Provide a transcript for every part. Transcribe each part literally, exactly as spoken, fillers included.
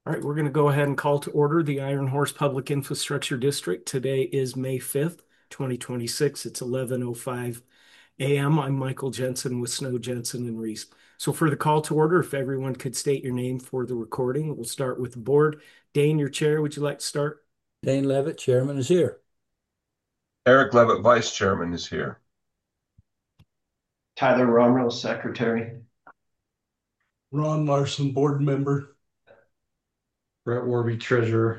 All right, we're going to go ahead and call to order the Iron Horse Public Infrastructure District. Today is May fifth, twenty twenty-six. It's eleven oh five a m. I'm Michael Jensen with Snow Jensen and Reese. So for the call to order, if everyone could state your name for the recording, we'll start with the board. Dane, your chair, would you like to start? Dane Levitt, chairman, is here. Eric Levitt, Vice Chairman, is here. Tyler Romrell, Secretary. Ron Larson, Board Member. Brett Warby, Treasurer.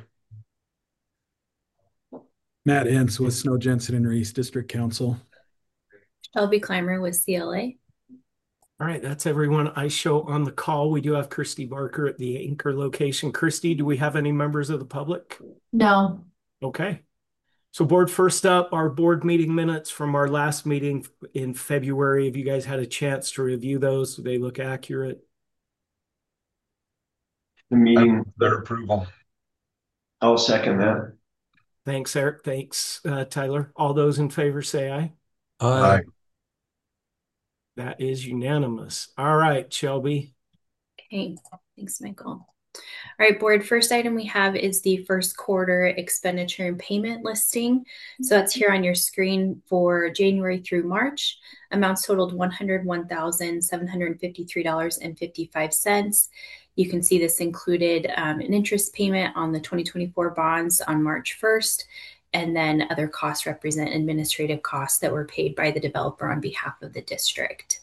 Matt Hens with Snow Jensen and Reese, District Council. Shelby Clymer with C L A. All right, that's everyone I show on the call. We do have Christy Barker at the anchor location. Christy, do we have any members of the public? No. Okay. So board, first up, our board meeting minutes from our last meeting in February. Have you guys had a chance to review those? Do they look accurate? The meeting. Their approval. I'll second that. Thanks, Eric. Thanks, uh, Tyler. All those in favor say aye. Aye. That is unanimous. All right, Shelby. Okay. Thanks, Michael. All right, board, first item we have is the first quarter expenditure and payment listing. So that's here on your screen for January through March. Amounts totaled one hundred one thousand seven hundred fifty-three dollars and fifty-five cents. You can see this included um, an interest payment on the twenty twenty-four bonds on March first, and then other costs represent administrative costs that were paid by the developer on behalf of the district.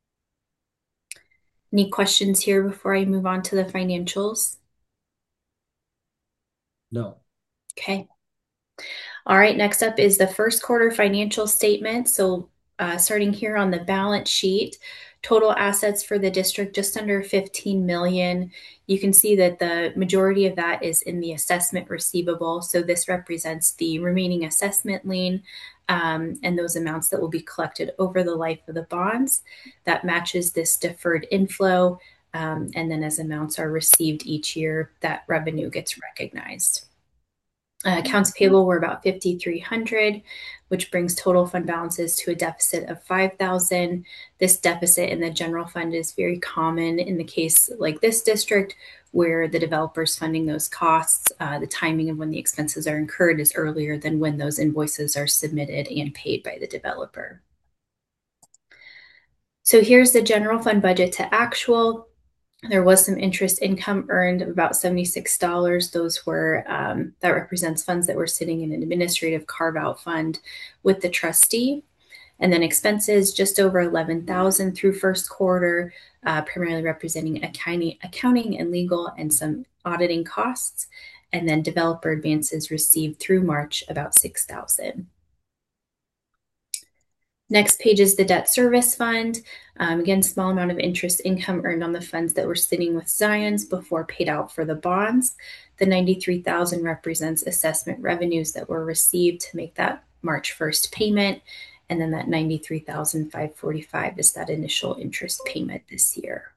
Any questions here before I move on to the financials? No. Okay. All right, next up is the first quarter financial statement. So uh, starting here on the balance sheet, total assets for the district just under fifteen million. You can see that the majority of that is in the assessment receivable. So this represents the remaining assessment lien um, and those amounts that will be collected over the life of the bonds. That matches this deferred inflow. Um, and then as amounts are received each year, that revenue gets recognized. Uh, accounts payable were about fifty-three hundred, which brings total fund balances to a deficit of five thousand. This deficit in the general fund is very common in the case like this district, where the developer is funding those costs. Uh, the timing of when the expenses are incurred is earlier than when those invoices are submitted and paid by the developer. So here's the general fund budget to actual. There was some interest income earned of about seventy-six dollars. Those were, um, that represents funds that were sitting in an administrative carve-out fund with the trustee. And then expenses just over eleven thousand through first quarter, uh, primarily representing accounting, accounting and legal and some auditing costs. And then developer advances received through March, about six thousand. Next page is the debt service fund. Um, again, small amount of interest income earned on the funds that were sitting with Zions before paid out for the bonds. The ninety-three thousand represents assessment revenues that were received to make that March first payment. And then that ninety-three thousand five hundred forty-five dollars is that initial interest payment this year.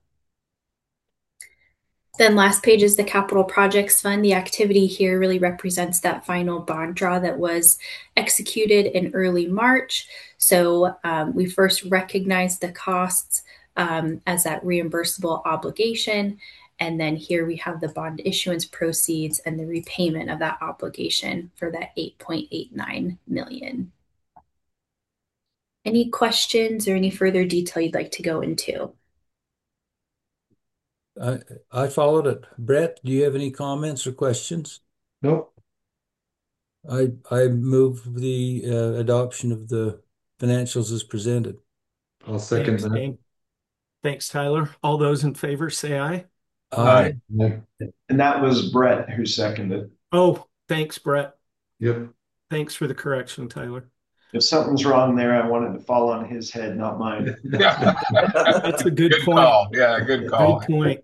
Then last page is the capital projects fund. The activity here really represents that final bond draw that was executed in early March. So um, we first recognized the costs um, as that reimbursable obligation. And then here we have the bond issuance proceeds and the repayment of that obligation for that eight point eight nine million. Any questions or any further detail you'd like to go into? I, I followed it. Brett, do you have any comments or questions? Nope. I, I move the uh, adoption of the financials as presented. I'll second Thanks, that. Dane. Thanks, Tyler. All those in favor say aye. Aye. Aye. And that was Brett who seconded. Oh, thanks, Brett. Yep. Thanks for the correction, Tyler. If something's wrong there, I wanted to fall on his head, not mine. Yeah. That's a good, Good point. call. Yeah, good call. Good point.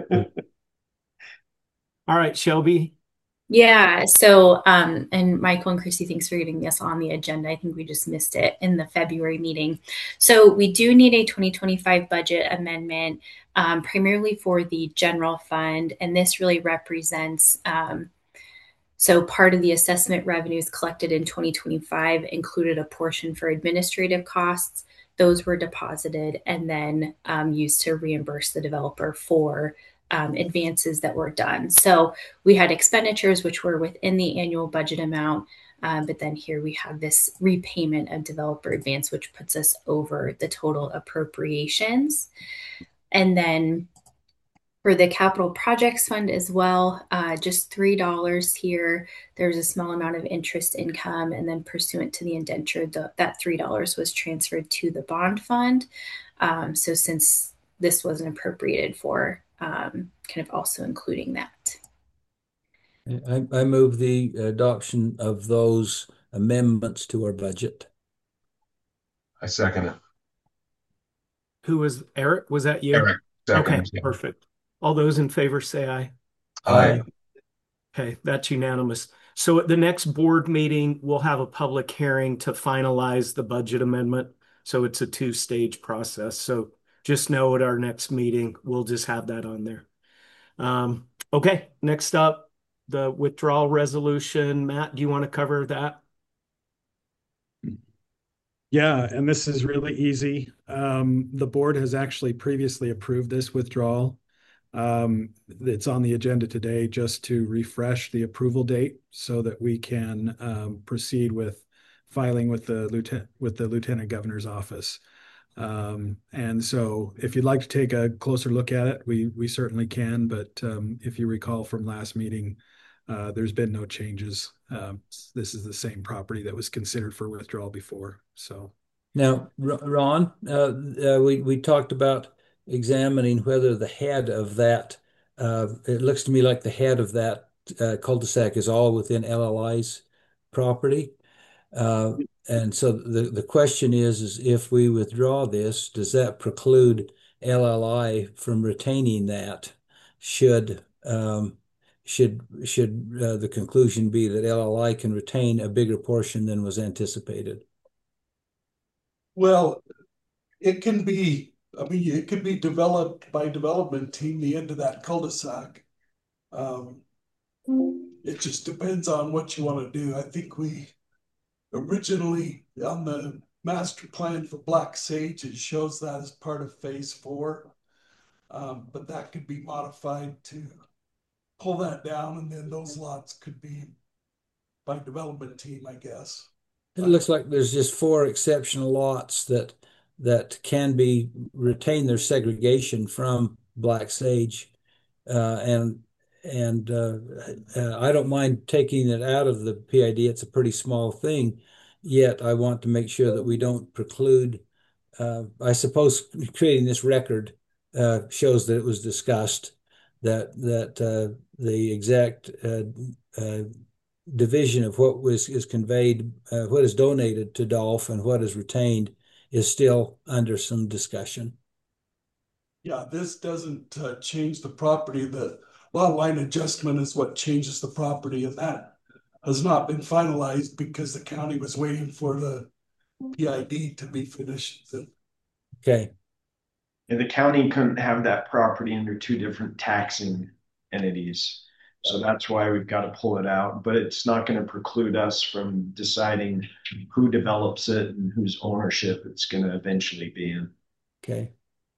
All right, Shelby. Yeah, so um, and Michael and Christy, thanks for getting this on the agenda. I think we just missed it in the February meeting. So we do need a twenty twenty-five budget amendment, um, primarily for the general fund, and this really represents um, so part of the assessment revenues collected in twenty twenty-five included a portion for administrative costs. Those were deposited and then um, used to reimburse the developer for um, advances that were done. So we had expenditures which were within the annual budget amount, um, but then here we have this repayment of developer advance, which puts us over the total appropriations. And then for the capital projects fund as well, uh, just three dollars here. There's a small amount of interest income, and then pursuant to the indenture, the, that three dollars was transferred to the bond fund. Um, so since this wasn't appropriated for, um, kind of also including that. I, I move the adoption of those amendments to our budget. I second it. Who was Eric? Was that you? Eric, Okay, second. Yeah. perfect. All those in favor say aye. Aye. Okay, that's unanimous. So at the next board meeting, we'll have a public hearing to finalize the budget amendment. So it's a two-stage process. So just know at our next meeting, we'll just have that on there. Um, okay, next up, the withdrawal resolution. Matt, do you want to cover that? Yeah, and this is really easy. Um, the board has actually previously approved this withdrawal. Um, it's on the agenda today just to refresh the approval date so that we can um, proceed with filing with the lieutenant with the lieutenant governor's office. Um, and so if you'd like to take a closer look at it, we we certainly can. But um, if you recall from last meeting, uh, there's been no changes. Um, this is the same property that was considered for withdrawal before. So Now, R- Ron, uh, uh, we we talked about examining whether the head of that. Uh, it looks to me like the head of that uh, cul-de-sac is all within L L I's property. Uh, and so the, the question is, is if we withdraw this, does that preclude L L I from retaining that? Should um, should should uh, the conclusion be that L L I can retain a bigger portion than was anticipated? Well, it can be, I mean, it could be developed by development team, the end of that cul-de-sac. Um, it just depends on what you want to do. I think we originally on the master plan for Black Sage, it shows that as part of phase four. Um, but that could be modified to pull that down, and then those lots could be by development team, I guess. It looks like there's just four exceptional lots that that can be retain their segregation from Black Sage, uh, and and uh, uh, I don't mind taking it out of the P I D. It's a pretty small thing, yet I want to make sure that we don't preclude. Uh, I suppose creating this record uh, shows that it was discussed that that uh, the exact uh, uh, division of what was is conveyed, uh, what is donated to Dolph and what is retained is still under some discussion. Yeah, this doesn't uh, change the property. The lot line adjustment is what changes the property, and that has not been finalized because the county was waiting for the P I D to be finished. So, Okay. And the county couldn't have that property under two different taxing entities. So that's why we've got to pull it out, but it's not going to preclude us from deciding who develops it and whose ownership it's going to eventually be in. Okay.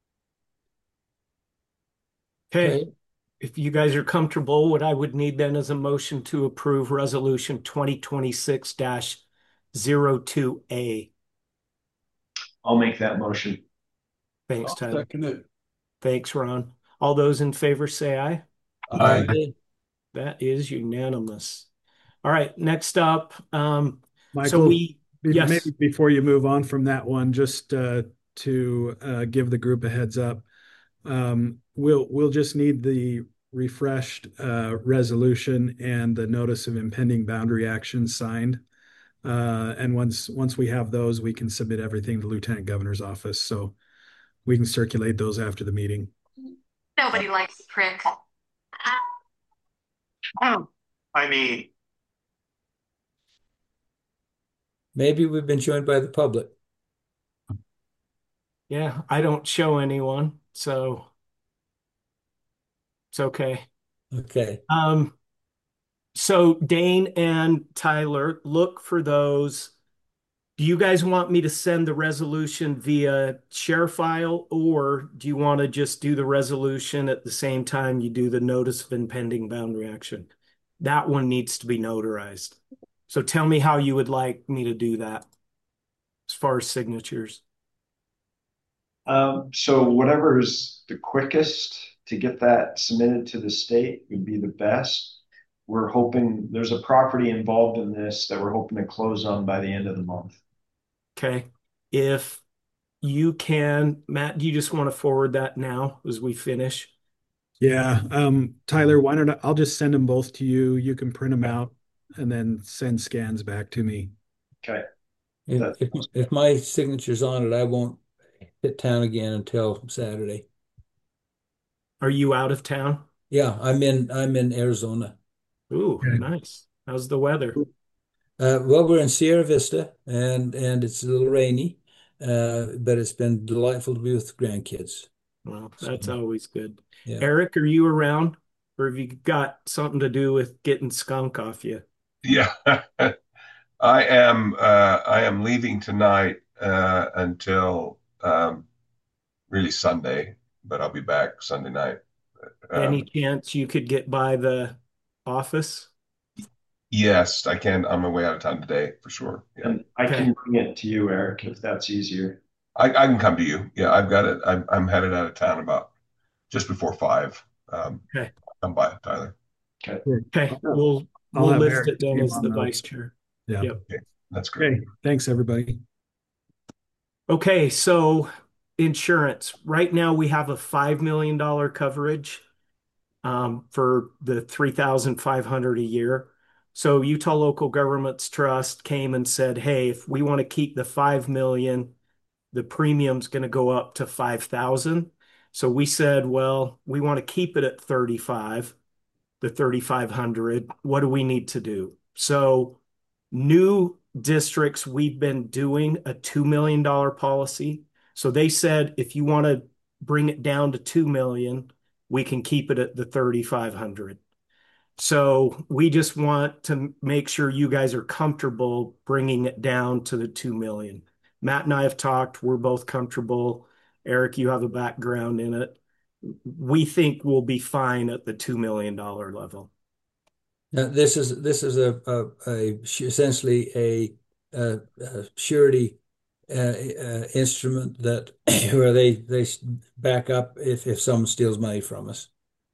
Okay. Okay. If you guys are comfortable, what I would need then is a motion to approve resolution twenty twenty-six dash zero two A. I'll make that motion. Thanks, I'll Tyler. second it. Thanks, Ron. All those in favor say aye. Aye. That is unanimous. All right, next up, um, so Michael, we, be- yes, maybe before you move on from that one, just uh, to uh, give the group a heads up, um, we'll we'll just need the refreshed uh, resolution and the notice of impending boundary action signed. Uh, and once once we have those, we can submit everything to Lieutenant Governor's office. So we can circulate those after the meeting. Nobody likes prick. I mean, Maybe we've been joined by the public. yeah, I don't show anyone, so it's okay. Okay. Um, so Dane and Tyler, look for those Do you guys want me to send the resolution via share file, or do you want to just do the resolution at the same time you do the notice of impending boundary action? That one needs to be notarized. So tell me how you would like me to do that as far as signatures. Um, so whatever is the quickest to get that submitted to the state would be the best. We're hoping there's a property involved in this that we're hoping to close on by the end of the month. Okay. If you can, Matt, do you just want to forward that now as we finish? Yeah, um, Tyler, why don't I, I'll just send them both to you. You can print them out and then send scans back to me. Okay. If, That- if, if my signature's on it, I won't hit town again until Saturday. Are you out of town? Yeah, I'm in I'm in Arizona. Ooh, Okay. nice. How's the weather? Uh, well, we're in Sierra Vista, and and it's a little rainy, uh, but it's been delightful to be with grandkids. Well, So, that's always good. yeah. Eric, are you around? Or have you got something to do with getting skunk off you? Yeah, I am. Uh, I am leaving tonight uh, until um, really Sunday, but I'll be back Sunday night. Any Um, chance you could get by the office? yes, I can. I'm away out of town today for sure. Yeah, And I Okay. can bring it to you, Eric, if that's easier. I, I can come to you. Yeah, I've got it. I'm, I'm headed out of town about just before five. Um, Okay. come by, Tyler. Okay. Okay. I'll, We'll I'll we'll have list Eric it then see as on the the- vice chair. Yeah. Yep. Okay, that's great. Okay, thanks, everybody. Okay, so insurance. Right now we have a five million dollar coverage um, for the three thousand five hundred a year. So Utah Local Governments Trust came and said, hey, if we want to keep the five million, the premium's going to go up to five thousand. So we said, well, we want to keep it at thirty-five, the thirty-five hundred. What do we need to do? So new districts, we've been doing a two million dollar policy. So they said, if you want to bring it down to two million, we can keep it at the thirty-five hundred. So we just want to make sure you guys are comfortable bringing it down to the two million. Matt and I have talked. We're both comfortable. Eric, you have a background in it. We think we'll be fine at the two million dollar level. Now, this is this is a, a, a essentially a, a, a surety uh, uh, instrument that where they they back up if if someone steals money from us.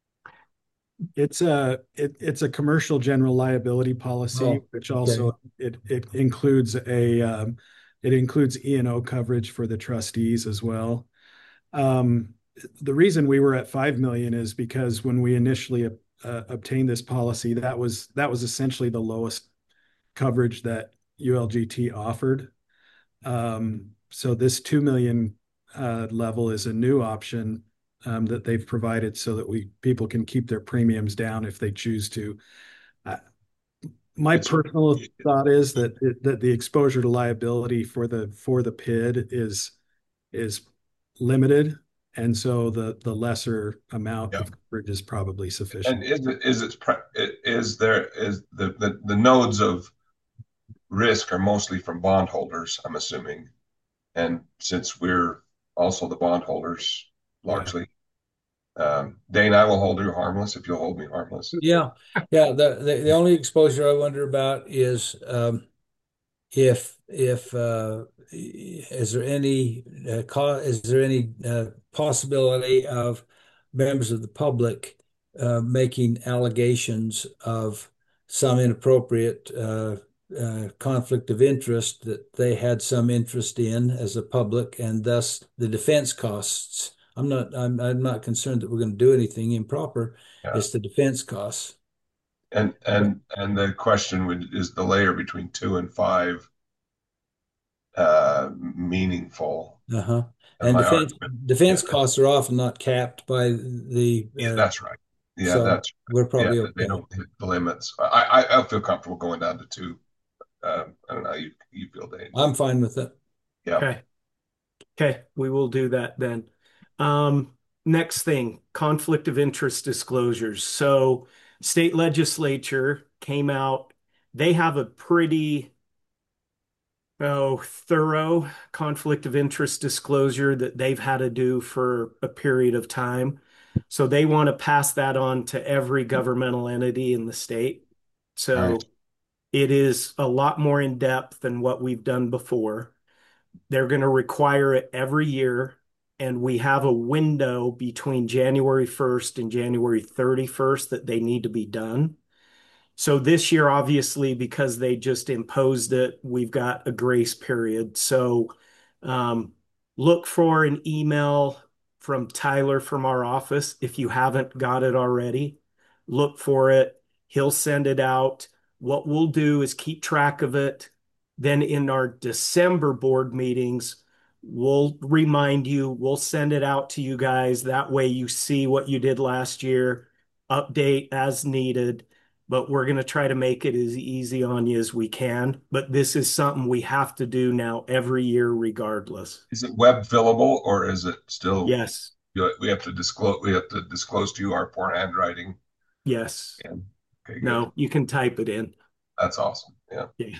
It's a it, it's a commercial general liability policy, Oh, which also it it includes a um, it includes E and O coverage for the trustees as well. Um, the reason we were at five million is because when we initially uh, obtained this policy, that was that was essentially the lowest coverage that U L G T offered. Um, so this two million uh, level is a new option um, that they've provided so that we people can keep their premiums down if they choose to. Uh, my It's- personal thought is that it, that the exposure to liability for the for the P I D is is limited, and so the the lesser amount Yeah. of coverage is probably sufficient. And is it is it is there is the, the the nodes of risk are mostly from bondholders, I'm assuming, and since we're also the bondholders largely, um, Dane, I will hold you harmless if you'll hold me harmless. Yeah, yeah. The, the the only exposure I wonder about is um, if if uh, is there any uh, co is there any uh, possibility of members of the public uh, making allegations of some inappropriate uh, uh, conflict of interest that they had some interest in as a public, and thus the defense costs. I'm not I'm I'm not concerned that we're going to do anything improper. Yeah. It's the defense costs. And and and the question would is the layer between two and five uh, meaningful? Uh-huh. And And my defense argument, defense yeah, costs are often not capped by the yeah, uh, that's right. Yeah, so that's we're yeah. probably They okay. don't hit the limits. I I, I feel comfortable going down to two. Um, I don't know how you you feel, Dane. I'm fine with it. Yeah. Okay. Okay, we will do that then. Um, next thing, conflict of interest disclosures. So state legislature came out, they have a pretty oh, thorough conflict of interest disclosure that they've had to do for a period of time. So they want to pass that on to every governmental entity in the state. So Right. it is a lot more in depth than what we've done before. They're going to require it every year. And we have a window between January first and January thirty-first that they need to be done. So this year, obviously, because they just imposed it, we've got a grace period. So um, look for an email from Tyler from our office if you haven't got it already. Look for it. He'll send it out. What we'll do is keep track of it. Then in our December board meetings, we'll remind you, we'll send it out to you guys. That way you see what you did last year, update as needed, but we're going to try to make it as easy on you as we can. But this is something we have to do now every year, regardless. Is it web fillable or is it still, Yes, we have to disclose, we have to disclose to you our poor handwriting? yes. And, okay, good. No, you can type it in. That's awesome. Yeah. Yeah.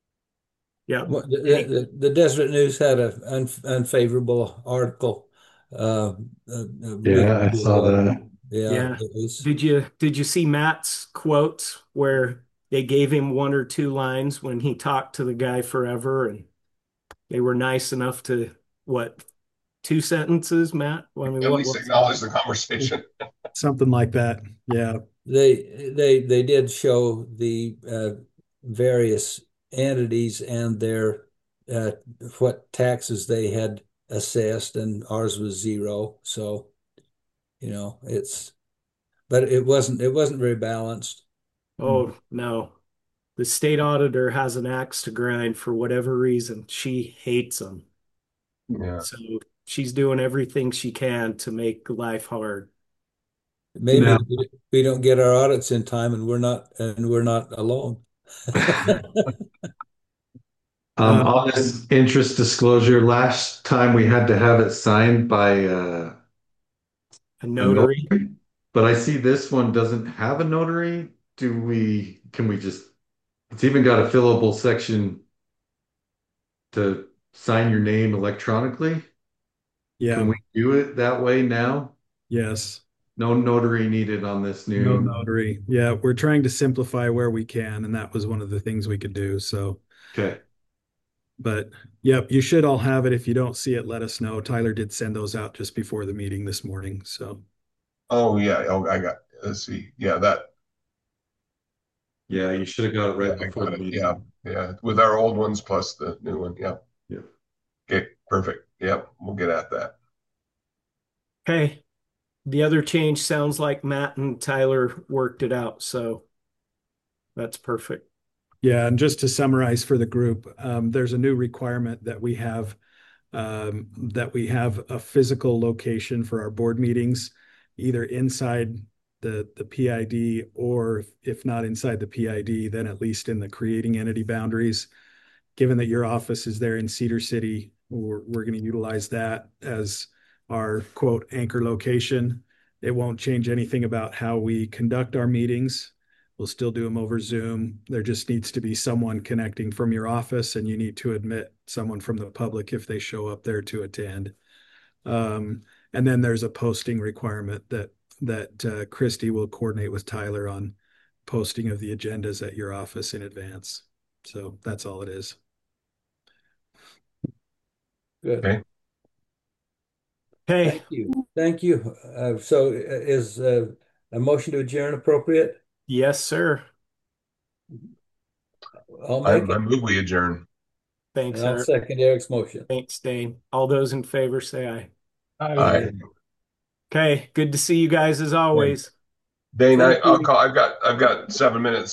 Yeah. Well, The, the, the Deseret News had an un, unfavorable article. Uh, uh, a week Yeah, I saw ago. that. Yeah, Yeah. it was. Did you did you see Matt's quotes where they gave him one or two lines when he talked to the guy forever and they were nice enough to what, two sentences, Matt? Well, I mean, At what least was acknowledge the conversation. Something like that. Yeah. They they they did show the uh, various entities and their uh, what taxes they had assessed, and ours was zero. So, you know, it's but it wasn't it wasn't very balanced. Oh, no. The state auditor has an axe to grind for whatever reason. She hates them. Yeah. So she's doing everything she can to make life hard. Maybe Now, we don't get our audits in time, and we're not and we're not alone. um, Uh, on this interest disclosure, last time we had to have it signed by uh, A a notary. notary, but I see this one doesn't have a notary. Do we, can we just, it's even got a fillable section to sign your name electronically. yeah. Can we do it that way now? Yes. No notary needed on this No new. notary. Yeah. We're trying to simplify where we can, and that was one of the things we could do. So, Okay. but yep, you should all have it. If you don't see it, let us know. Tyler did send those out just before the meeting this morning. So, Oh, yeah. Oh, I got, let's see. Yeah, that, Yeah, you should have got it right yeah, I before got the it. meeting. Yeah. Yeah. With our old ones plus the new one. Yeah. Yeah. Okay. Perfect. Yep. We'll get at that. Okay. The other change sounds like Matt and Tyler worked it out. So that's perfect. yeah. And just to summarize for the group, um, there's a new requirement that we have um, that we have a physical location for our board meetings, either inside the the P I D, or if not inside the P I D, then at least in the creating entity boundaries. Given that your office is there in Cedar City, we're, we're going to utilize that as our quote anchor location. It won't change anything about how we conduct our meetings. We'll still do them over Zoom. There just needs to be someone connecting from your office, and you need to admit someone from the public if they show up there to attend. Um, and then there's a posting requirement that that uh, Christy will coordinate with Tyler on posting of the agendas at your office in advance. So that's all it is. Good. Okay. Okay. Thank you. Thank you. Uh, so uh, is uh, a motion to adjourn appropriate? Yes, sir. I'll I, make I it. move we adjourn. Thanks, And I'll Eric. second Eric's motion. Thanks, Dane. All those in favor say aye. Aye. Okay. Good to see you guys as always. Dane, I, Thank I'll you. call, I've got, I've got seven minutes